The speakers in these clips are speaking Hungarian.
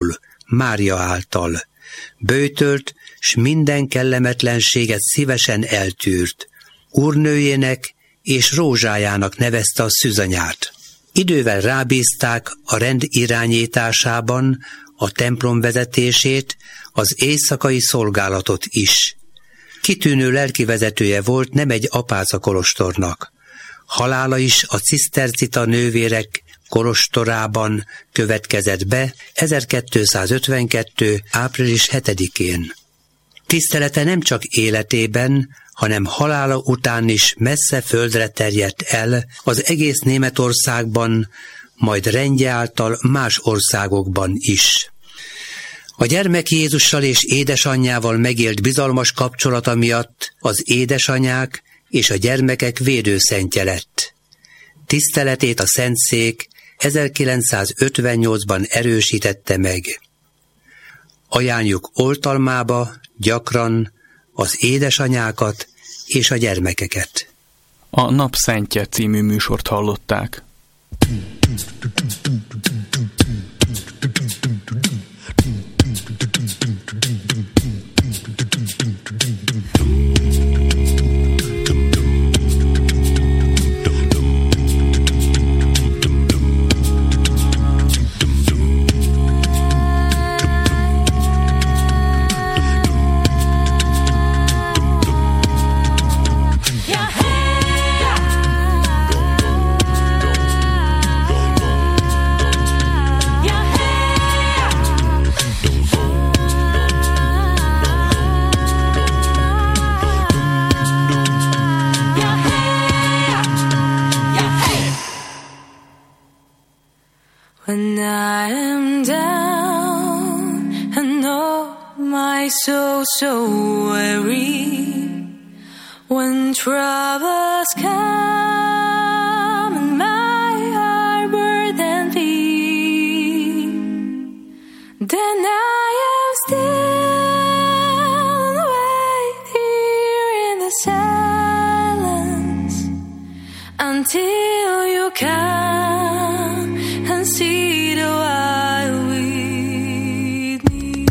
Mária által. Böjtölt, s minden kellemetlenséget szívesen eltűrt. Úrnőjének és rózsájának nevezte a szűzanyát. Idővel rábízták a rend irányításában a templom vezetését, az éjszakai szolgálatot is. Kitűnő lelkivezetője volt nem egy apáca kolostornak. Halála is a cisztercita nővérek kolostorában következett be 1252. április 7-én. Tisztelete nem csak életében, hanem halála után is messze földre terjedt el az egész Németországban, majd rendje által más országokban is. A gyermek Jézussal és édesanyjával megélt bizalmas kapcsolata miatt az édesanyák és a gyermekek védőszentje lett. Tiszteletét a Szentszék 1958-ban erősítette meg. Ajánljuk oltalmába gyakran az édesanyákat és a gyermekeket. A Napszentje című műsort hallották. When I am down and know my soul so weary, when troubles come and my heart burden be, then I am still wait here in the silence until you come and see the wild with me.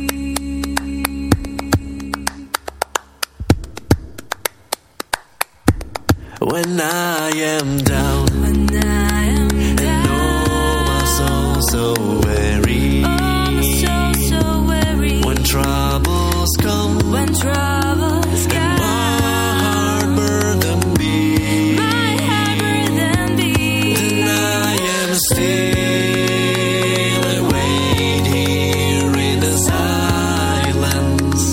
When I am down, When I am and know my soul so weary, so weary, when troubles come, when troubles come, my heart burden be, my heart burden be, then I am still wait here in the silence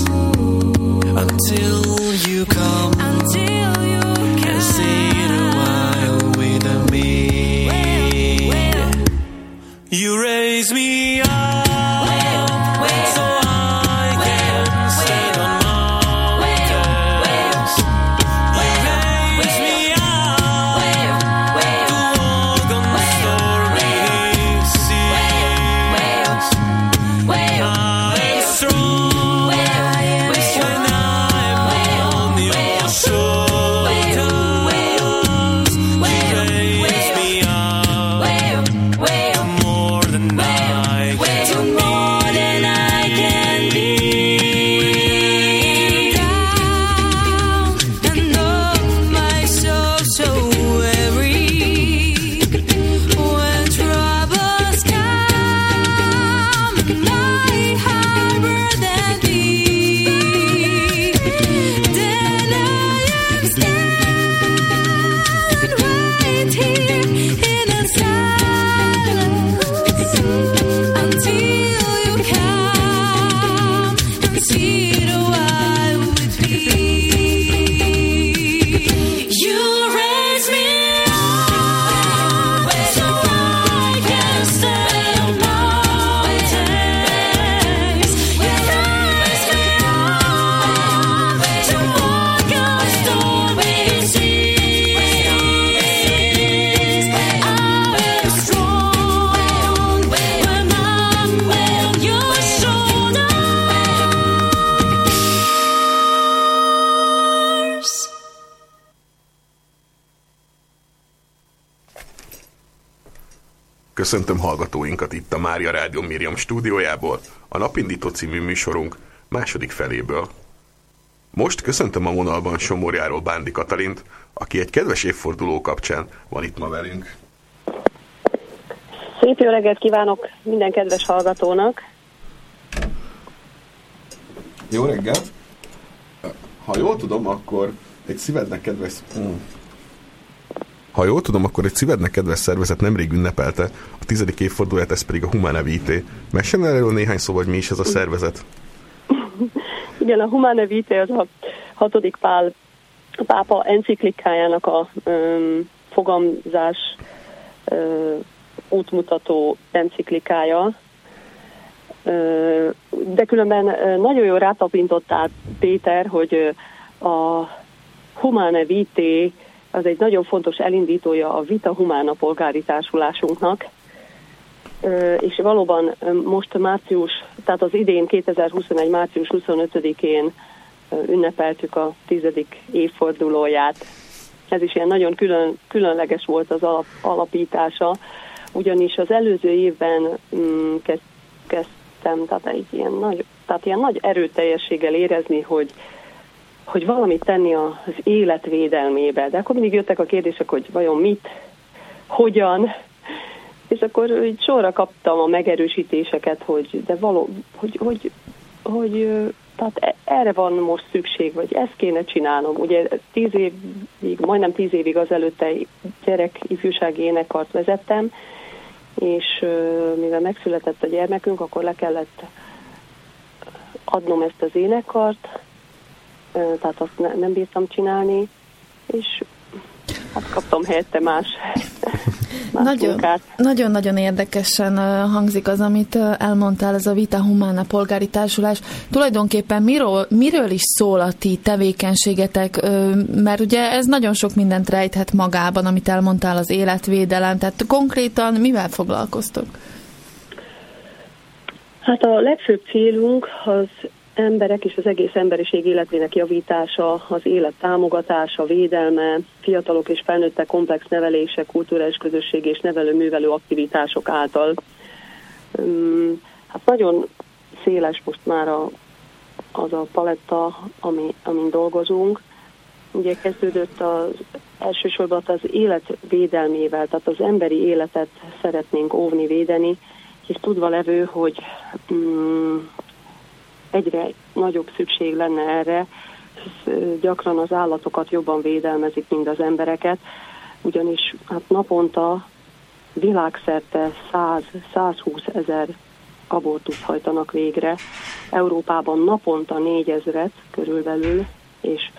until you come until you and see the wild with Köszöntöm hallgatóinkat itt a Mária Rádió Miriam stúdiójából, a Napindító című műsorunk második feléből. Most köszöntöm a vonalban Somorjáról Bándi Katalint, aki egy kedves évforduló kapcsán van itt ma velünk. Szép jó reggelt kívánok minden kedves hallgatónak! Jó reggel! Ha jól tudom, akkor egy szívednek kedves... Ha jól tudom, akkor egy szívednek kedves szervezet nemrég ünnepelte a 10. évfordulóját, ez pedig a Humana Vitae. Mesélj erről néhány szó, vagy mi is ez a szervezet? Igen, a Humana Vitae az a 6. Pál pápa enciklikájának a fogamzás útmutató enciklikája. De különben nagyon jól rátapintottál, Péter, hogy a Humana Vitae az egy nagyon fontos elindítója a Vita Humana polgári társulásunknak, és valóban most március, tehát az idén 2021. március 25-én ünnepeltük a 10. évfordulóját. Ez is ilyen nagyon különleges volt az alapítása, ugyanis az előző évben kezdtem, tehát ilyen nagy erőteljességgel érezni, hogy valamit tenni az élet védelmébe. De akkor mindig jöttek a kérdések, hogy vajon mit, hogyan, és akkor így sorra kaptam a megerősítéseket, hogy tehát erre van most szükség, vagy ezt kéne csinálnom. Ugye 10 évig, majdnem 10 évig azelőtte ifjúsági énekkart vezettem, és mivel megszületett a gyermekünk, akkor le kellett adnom ezt az énekkart, tehát azt nem bírtam csinálni, és azt kaptam helyette más munkát. Nagyon-nagyon érdekesen hangzik az, amit elmondtál, ez a Vita Humana polgári társulás. Tulajdonképpen miről is szól a ti tevékenységetek, mert ugye ez nagyon sok mindent rejthet magában, amit elmondtál, az életvédelem, tehát konkrétan mivel foglalkoztok? Hát a legfőbb célunk az emberek és az egész emberiség életének javítása, az élet támogatása, védelme, fiatalok és felnőttek komplex nevelése, kulturális közösség és nevelő-művelő aktivitások által. Hát nagyon széles most már az a paletta, amin dolgozunk. Ugye kezdődött elsősorban az élet védelmével, tehát az emberi életet szeretnénk óvni, védeni, és tudva levő, hogy egyre nagyobb szükség lenne erre, gyakran az állatokat jobban védelmezik, mint az embereket, ugyanis hát naponta világszerte 100-120 ezer abortuszt hajtanak végre, Európában naponta 4000 körülbelül, és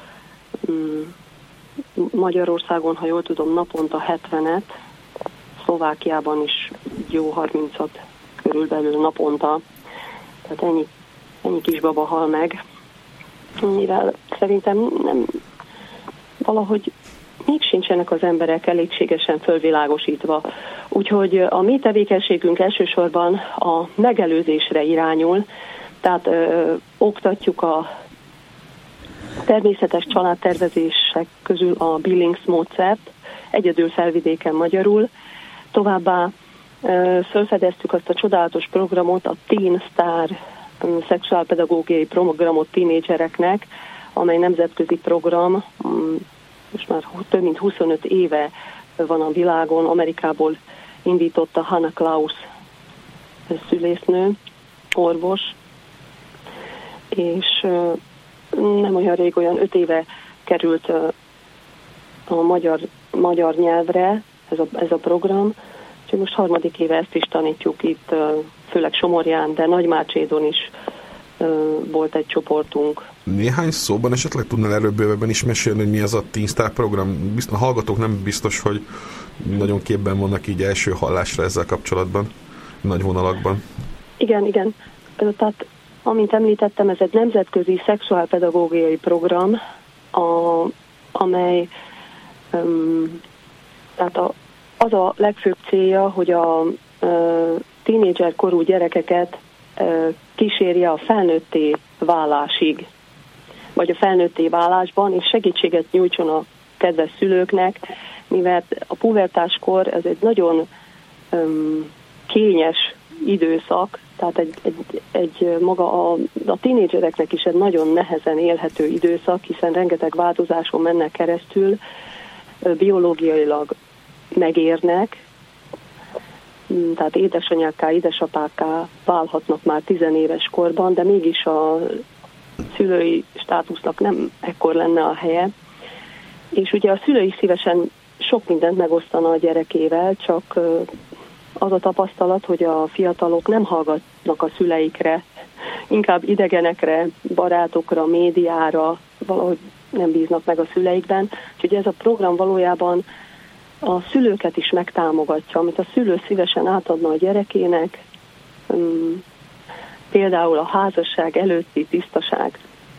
Magyarországon, ha jól tudom, naponta 70-et, Szlovákiában is jó 30-at körülbelül naponta, tehát ennyi kisbaba hal meg, mivel szerintem nem, valahogy még sincsenek az emberek elégségesen fölvilágosítva. Úgyhogy a mi tevékenységünk elsősorban a megelőzésre irányul, tehát oktatjuk a természetes családtervezések közül a Billings módszert, egyedül Felvidéken magyarul. Továbbá felfedeztük azt a csodálatos programot, a Teen Star szexuálpedagógiai programot tínédzsereknek, amely nemzetközi program, most már több mint 25 éve van a világon, Amerikából indította Hannah Klaus szülésznő, orvos, és nem olyan rég, olyan 5 éve került a magyar nyelvre ez a program, úgyhogy most 3. éve ezt is tanítjuk itt, főleg Somorján, de Nagymácsédon is volt egy csoportunk. Néhány szóban esetleg tudnál erről bővebben is mesélni, hogy mi az a Teen Star program? A hallgatók nem biztos, hogy nagyon képben vannak így első hallásra ezzel kapcsolatban, nagy vonalakban. Igen. Tehát, amint említettem, ez egy nemzetközi szexuálpedagógiai program, amely tehát az a legfőbb célja, hogy a tínédzser korú gyerekeket kísérje a felnőtté válásig, vagy a felnőtté válásban, és segítséget nyújtson a kedves szülőknek, mivel a pubertáskor ez egy nagyon kényes időszak, tehát egy maga a tínédzsereknek is egy nagyon nehezen élhető időszak, hiszen rengeteg változáson mennek keresztül, biológiailag megérnek, tehát édesanyákká, édesapákká válhatnak már 10 éves korban, de mégis a szülői státusznak nem ekkor lenne a helye. És ugye a szülő is szívesen sok mindent megosztana a gyerekével, csak az a tapasztalat, hogy a fiatalok nem hallgatnak a szüleikre, inkább idegenekre, barátokra, médiára, valahogy nem bíznak meg a szüleikben. Úgyhogy ez a program valójában a szülőket is megtámogatja, amit a szülő szívesen átadna a gyerekének, például a házasság előtti tisztaság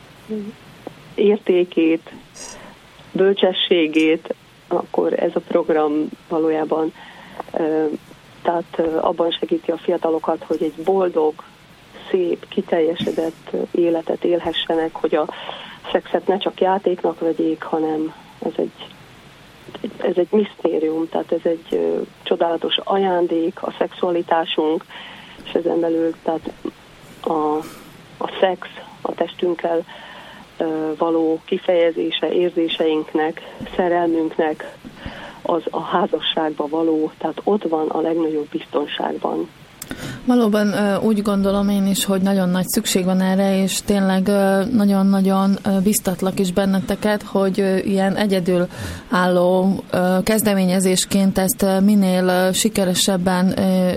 értékét, bölcsességét, akkor ez a program valójában tehát abban segíti a fiatalokat, hogy egy boldog, szép, kiteljesedett életet élhessenek, hogy a szexet ne csak játéknak vegyék, hanem ez egy misztérium, tehát ez egy csodálatos ajándék, a szexualitásunk, és ezen belül tehát a szex, a testünkkel való kifejezése érzéseinknek, szerelmünknek, az a házasságba való, tehát ott van a legnagyobb biztonságban. Valóban úgy gondolom én is, hogy nagyon nagy szükség van erre, és tényleg nagyon-nagyon biztatlak is benneteket, hogy ilyen egyedülálló kezdeményezésként ezt minél sikeresebben,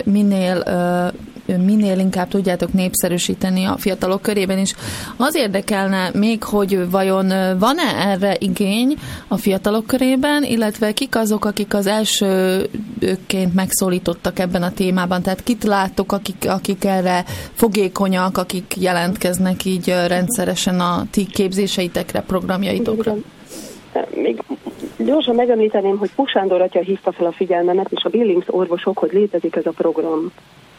minél inkább tudjátok népszerűsíteni a fiatalok körében is. Az érdekelne még, hogy vajon van-e erre igény a fiatalok körében, illetve kik azok, akik az elsőként megszólítottak ebben a témában, tehát kit láttok, akik erre fogékonyak, akik jelentkeznek így rendszeresen a ti képzéseitekre, programjaitokra? Még gyorsan megemlíteném, hogy Puk Sándor atya hívta fel a figyelmemet, és a Billings orvosok, hogy létezik ez a program.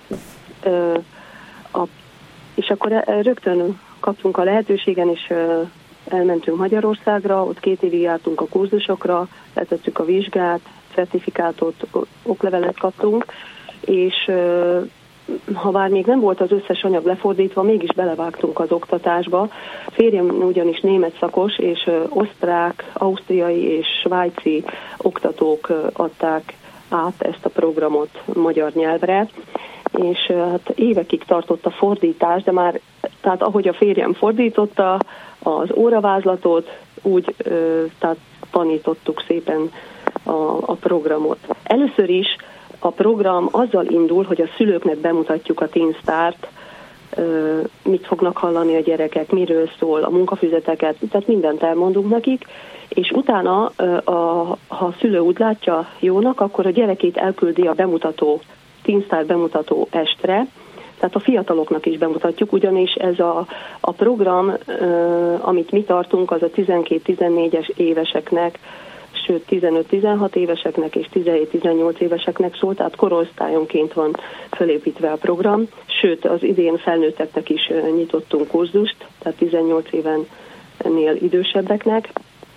És akkor rögtön kaptunk a lehetőségen, és elmentünk Magyarországra, ott 2 évig jártunk a kurzusokra, letettük a vizsgát, certifikátot, oklevelet kaptunk, és ha bár még nem volt az összes anyag lefordítva, mégis belevágtunk az oktatásba. Férjem ugyanis német szakos, és osztrák, ausztriai és svájci oktatók adták át ezt a programot magyar nyelvre, és hát évekig tartott a fordítás, de már, tehát ahogy a férjem fordította az óravázlatot, úgy tehát tanítottuk szépen a programot. Először is a program azzal indul, hogy a szülőknek bemutatjuk a Teen Start, mit fognak hallani a gyerekek, miről szól, a munkafüzeteket, tehát mindent elmondunk nekik, és utána, ha a szülő úgy látja jónak, akkor a gyerekét elküldi a bemutató, Teen Start bemutató estre, tehát a fiataloknak is bemutatjuk, ugyanis ez a program, amit mi tartunk, az a 12-14 éveseknek, sőt 15-16 éveseknek és 17-18 éveseknek szól, tehát korosztályonként van felépítve a program, sőt az idén felnőtteknek is nyitottunk kurzust, tehát 18 évennél idősebbeknek.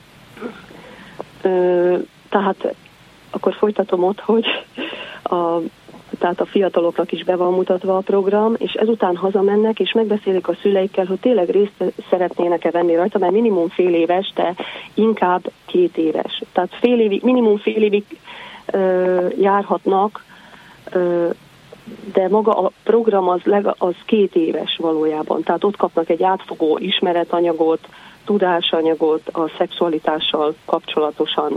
Tehát akkor folytatom ott, hogy tehát a fiataloknak is be van mutatva a program, és ezután hazamennek, és megbeszélik a szüleikkel, hogy tényleg részt szeretnének-e venni rajta, mert minimum fél éves, de inkább 2 éves. Tehát minimum fél évig járhatnak, de maga a program az 2 éves valójában. Tehát ott kapnak egy átfogó ismeretanyagot, tudásanyagot a szexualitással kapcsolatosan.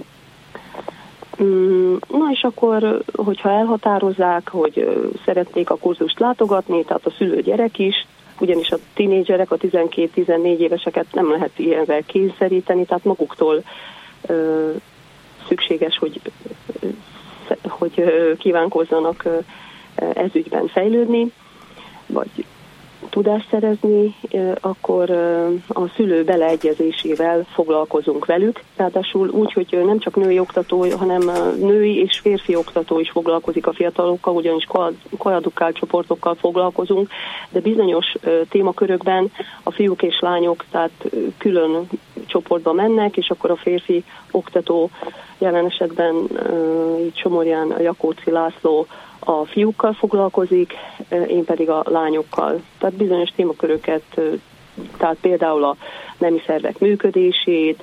Na és akkor, hogyha elhatározzák, hogy szeretnék a kurzust látogatni, tehát a szülő gyerek is, ugyanis a tínédzserek, a 12-14 éveseket nem lehet ilyenvel kényszeríteni, tehát maguktól szükséges, hogy kívánkozzanak ezügyben fejlődni, vagy tudást szerezni, akkor a szülő beleegyezésével foglalkozunk velük. Ráadásul úgy, hogy nem csak női oktató, hanem női és férfi oktató is foglalkozik a fiatalokkal, ugyanis koedukált csoportokkal foglalkozunk, de bizonyos témakörökben a fiúk és lányok tehát külön csoportba mennek, és akkor a férfi oktató jelen esetben így Somorján a Jakóczi László a fiúkkal foglalkozik, én pedig a lányokkal. Tehát bizonyos témaköröket, tehát például a nemi szervek működését,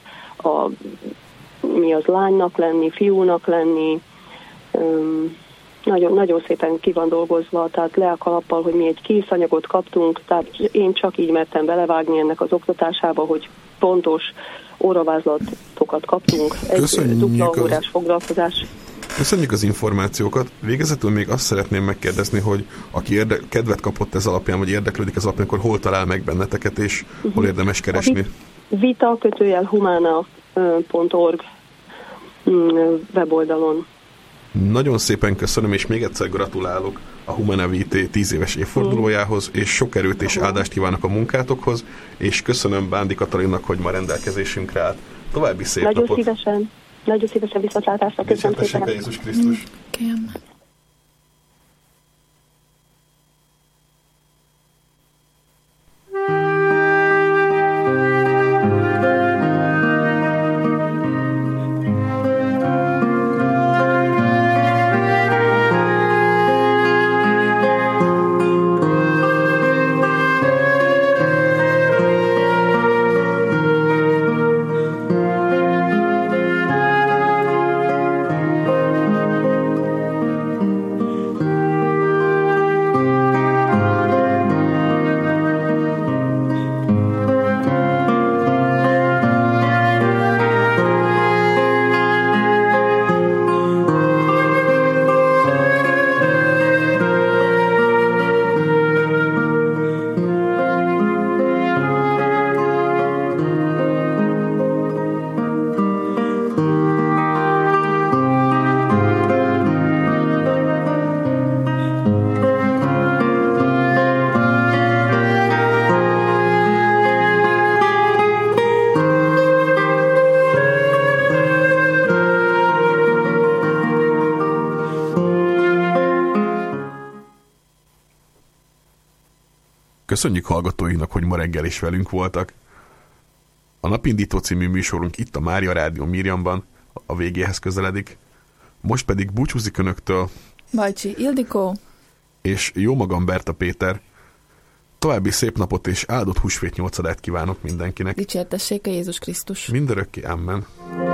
mi az lánynak lenni, fiúnak lenni, nagyon, nagyon szépen ki van dolgozva, tehát le a kalappal, hogy mi egy készanyagot kaptunk, tehát én csak így mertem belevágni ennek az oktatásába, hogy pontos óravázlatokat kaptunk, egy dupla órás foglalkozás. Köszönjük az információkat. Végezetül még azt szeretném megkérdezni, hogy aki kedvet kapott ez alapján, vagy érdeklődik ez alapján, akkor hol talál meg benneteket, és hol érdemes keresni? vita-humana.org weboldalon. Nagyon szépen köszönöm, és még egyszer gratulálok a Humana Vitae 10 éves évfordulójához, és sok erőt és áldást kívánok a munkátokhoz, és köszönöm Bándi Katalinnak, hogy ma rendelkezésünkre állt. További szép napot! Nagyon szívesen viszontlátásra. Köszönöm szépen! Jézus Krisztus! Kérem. Köszönjük hallgatóinknak, hogy ma reggel is velünk voltak. A Napindító című műsorunk itt a Mária Rádió Miriamban a végéhez közeledik. Most pedig búcsúzik önöktől Bajcsi Ildikó és jó magam Berta Péter. További szép napot és áldott húsvét 8-adát kívánok mindenkinek. Dicsértessék a Jézus Krisztus. Mindörökké, amen.